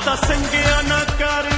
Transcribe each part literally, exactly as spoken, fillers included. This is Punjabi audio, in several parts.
ਬਹੁਤਾ ਸੰਗਿਆ ਨਾ ਕਰ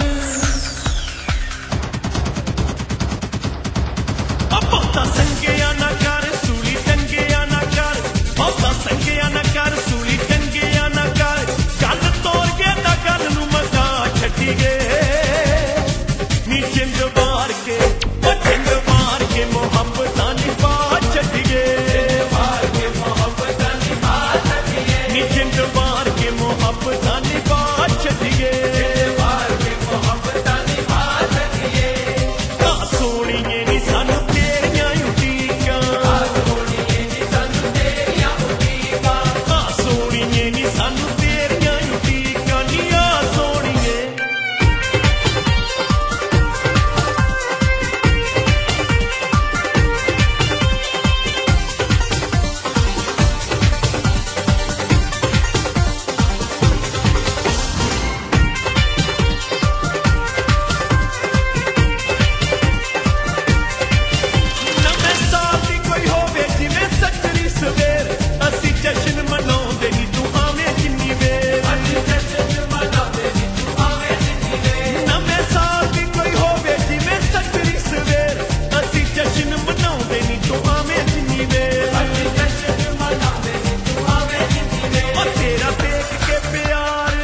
ਬਹੁਤਾ ਸੰਗਿਆ ਨਾ ਕਰ ਸੂਲੀ ਟੰਗਿਆ ਨਾ ਕਰ ਬਹੁਤਾ ਸੰਗਿਆ ਨਾ ਕਰ ਸੂਲੀ ਟੰਗਿਆ ਨਾ ਕਰ ਗੱਲ ਤੋੜ ਕੇ ਤਾਂ ਗੱਲ ਨੂੰ ਮਕਾ ਛੱਡੀ ਗਏ ਨੀ ਜਿੰਦ ਮਾਰ ਕੇ ਜਿੰਦ ਮਾਰ ਕੇ ਮੁਹੱਬਤਾਂ ਨਿਭਾ ਛੱਡ ਗਏ ਮਾਰ ਕੇ ਮੁਹੱਬਤਾਂ ਨਿਭਾ ਛੱਡ ਗਏ ਨੀ ਜਿੰਦ ਮਾਰ ਕੇ ਮੁਹੱਬਤਾਂ ਨਿਭਾ ਛੱਡ ਗਏ ਮਾਰ ਕੇ ਮੁਹੱਬਤਾਂ ਨਿਭਾ ਛੱਡ ਗਏ ਆ ਸੋਹਣੀਏ ਨੀ ਸਾਨੂੰ ਤੇਰੀਆਂ ਉਡੀਕਾਂ ਆ ਸੋਹਣੀਏ ਨੀ ਸਾਨੂੰ ਤੇਰੀਆਂ ਉਡੀਕਾਂ ਆ ਸੋਹਣੀਏ ਨੀ ਸਾਨੂੰ ਤੇਰੀਆਂ ਉਡੀਕਾਂ ਨੀ ਆ ਸੋਹਣੀਏ ਨਵੇਂ ਸਾਲ ਦੀ ਕੋਈ ਹੋਵੇ ਜਿਵੇਂ ਸੱਜਰੀ ਸਵੇਰ ਅਸੀਂ ਜਸ਼ਨ ਮਨਾਉਂਦੇ ਨੀ ਤੂੰ ਆਵੇਂ ਜਿੰਨੀ ਵੇਰ ਅਸੀਂ ਜਸ਼ਨ ਮਨਾਉਂਦੇ ਨੀ ਤੂੰ ਆਵੇਂ ਜਿੰਨੀ ਵੇਰ ਨਵੇਂ ਸਾਲ ਦੀ ਕੋਈ ਹੋਵੇ ਜਿਵੇਂ ਸੱਜਰੀ ਸਵੇਰ ਅਸੀਂ ਜਸ਼ਨ ਮਨਾਉਂਦੇ ਨੀ ਤੂੰ ਆਵੇਂ ਜਿੰਨੀ ਵੇਰ ਅਸੀਂ ਜਸ਼ਨ ਮਨਾਉਂਦੇ ਨੀ ਤੂੰ ਆਵੇਂ ਜਿੰਨੀ ਵੇਰ ਉਹ ਤੇਰਾ ਦੇਖ ਕੇ ਪਿਆਰ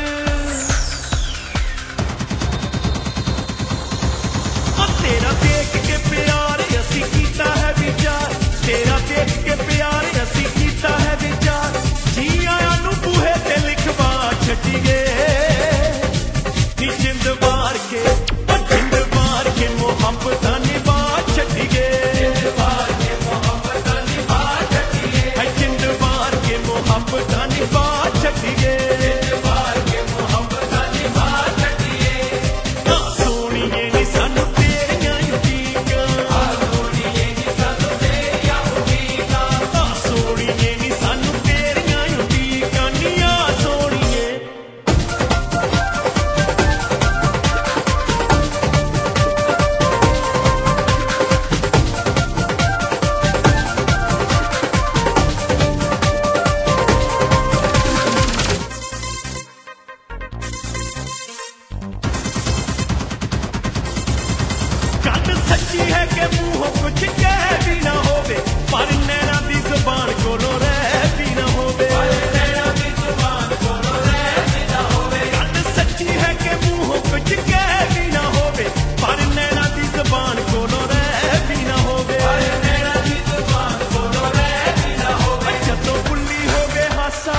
ਉਹ ਤੇਰਾ ਦੇਖ ਕੇ ਪਿਆਰ ਅਸੀਂ ਕੀਤਾ ਹੈ ਵਿਚਾਰ ਤੇਰਾ ਦੇਖ ਕੇ ਪਿਆਰ ਅਸੀਂ ਕੀਤਾ ਹੈ ਵਿਚਾਰ ਜੀ ਆਇਆਂ ਨੂੰ ਬੂਹੇ ਤੇ ਲਿਖਵਾ ਛੱਡੀ ਗਏ ਨੀ ਜਿੰਦ ਮਾਰ ਕੇ ਉਹ ਜਿੰਦ ਮਾਰ ਕੇ ਮੁਹੱਬਤਾਂ ਨਿਭਾ ਛੱਡੀ ਗਏ ਜਿੰਦ ਮਾਰ ਕੇ ਮੁਹੱਬਤਾਂ ਨਿਭਾ ਛੱਡੀ ਗਏ ਹੈ ਜਿੰਦ ਮਾਰ ਕੇ ਮੁਹੱਬਤਾਂ ਨਿਭਾ ਛੱਡੀ ਗਏ ਜਿੰਦ ਮਾਰ ਕੇ ਮੁਹੱਬਤਾਂ ਨਿਭਾ ਛੱਡੀ ਗਏ ਆ ਸੋਹਣੀਏ ਨੀ ਸਾਨੂੰ ਤੇਰੀਆਂ ਉਡੀਕਾਂ ਆ ਸੋਹਣੀਏ ਨੀ ਸਾਨੂੰ ਤੇਰੀਆਂ ਉਡੀਕਾਂ ਆ ਸੋਹਣੀਏ ਨੀ ਸਾਨੂੰ ਤੇਰੀਆਂ ਉਡੀਕਾਂ ਨੀ ਆ ਸੋਹਣੀਏ ਗੱਲ ਸੱਚੀ ਹੈ ਕਿ ਮੂੰਹੋਂ ਕੁਝ ਕਹਿ ਵੀ ਨਾ ਹੋਵੇ ਪਰ ਨੈਣਾਂ ਦੀ ਜ਼ੁਬਾਨ ਕੋਲੋਂ ਰਹਿ ਵੀ ਨਾ ਹੋਵੇ ਪਰ ਨੈਣਾਂ ਦੀ ਜ਼ੁਬਾਨ ਕੋਲੋਂ ਰਹਿ ਵੀ ਨਾ ਹੋਵੇ ਗੱਲ ਸੱਚੀ ਹੈ ਕਿ ਮੂੰਹੋਂ ਕੁਝ ਕਹਿ ਵੀ ਨਾ ਹੋਵੇ ਪਰ ਨੈਣਾਂ ਦੀ ਜ਼ੁਬਾਨ ਕੋਲੋਂ ਰਹਿ ਵੀ ਨਾ ਹੋਵੇ ਪਰ ਨੈਣਾਂ ਦੀ ਜ਼ੁਬਾਨ ਕੋਲੋਂ ਰਹਿ ਵੀ ਨਾ ਹੋਵੇ ਜਦੋਂ ਬੁੱਲੀ ਹੋਵੇ ਹਾਸਾ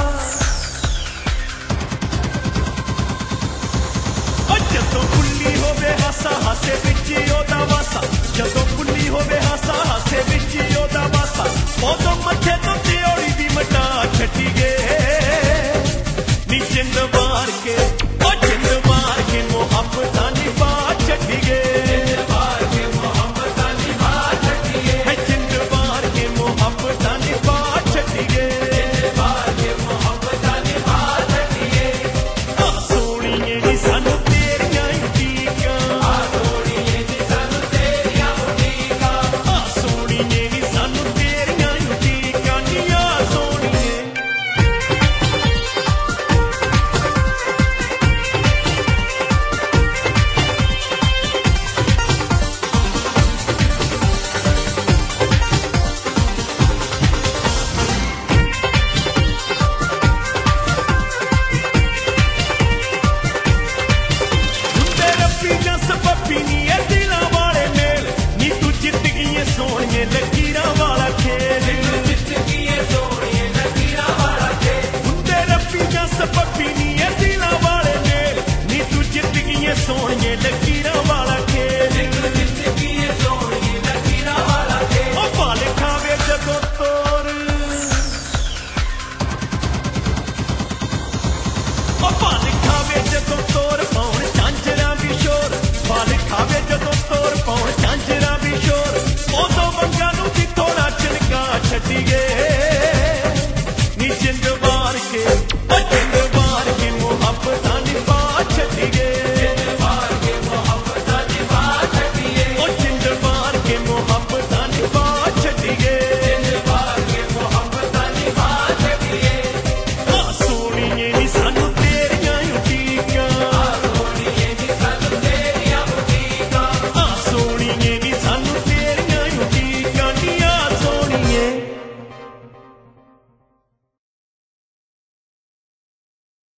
ਉਹ ਜਦੋਂ ਬੁੱਲੀ ਹੋਵੇ ਹਾਸਾ ਹਾਸੇ ਵਿੱਚ ਹੀ ਉਹਦਾ ਵਾਸਾ ਜਦੋਂ ਬੁੱਲੀ ਹੋਵੇ ਹਾਸਾ ਹਾਸੇ ਵਿੱਚ ਹੀ ਉਹਦਾ ਵਾਸਾ ਉਦੋਂ ਮੱਥੇ ਤੋਂ ਤਿਉੜੀ ਦੀ ਮਟਾ ਛੱਡੀ ਗਏ ਨੀ ਜਿੰਦ ਮਾਰ ਕੇ ਉਹ ਜਿੰਦ ਮਾਰ ਕੇ ਮੁਹੱਬਤਾਂ ਨਿਭਾ ਛੱਡੀ ਗਏ